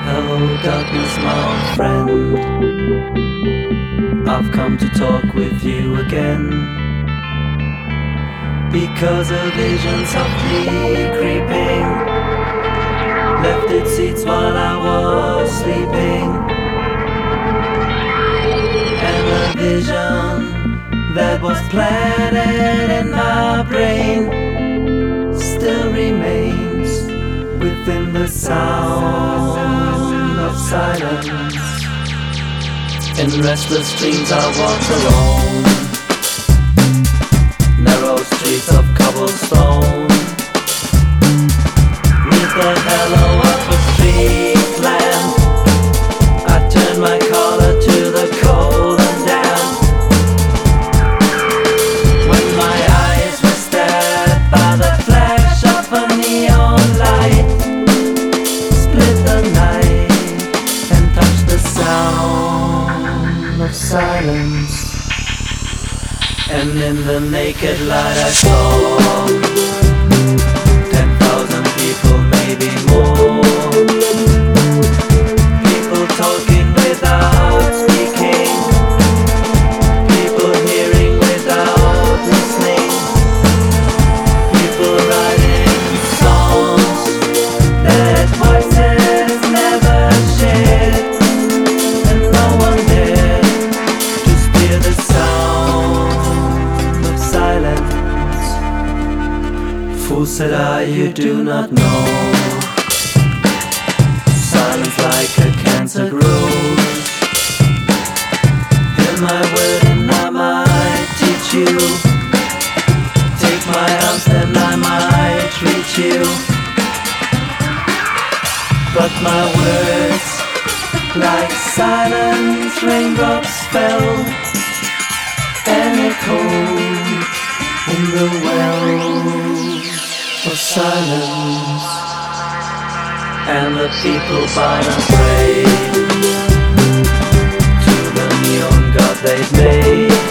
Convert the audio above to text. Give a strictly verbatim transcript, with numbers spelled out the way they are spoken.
Hello darkness, my old friend, I've come to talk with you again, because a vision softly creeping left its seats while I was sleeping. And a vision that was planted in my brain still remains within the sound of silence. In restless dreams I walk alone, narrow streets of cobblestone, neath the halo of a street lamp. I turn my collar to the cold and damp. When my eyes were stared by the flash of a neon light, split the night and touch the sound of silence. And in the naked light I saw ten thousand people, maybe more. People talking without speaking, people hearing without listening, people writing songs that voices never shared, and no one dared to steer the sound of silence. Fool, said I, you do not know. Silence like a cancer grows. Hear my word and I might teach you. Take my arms and I might reach you. But my words, like silent raindrops, fell and echoed in the wells of silence. And the people bowed and prayed to the neon god they'd made.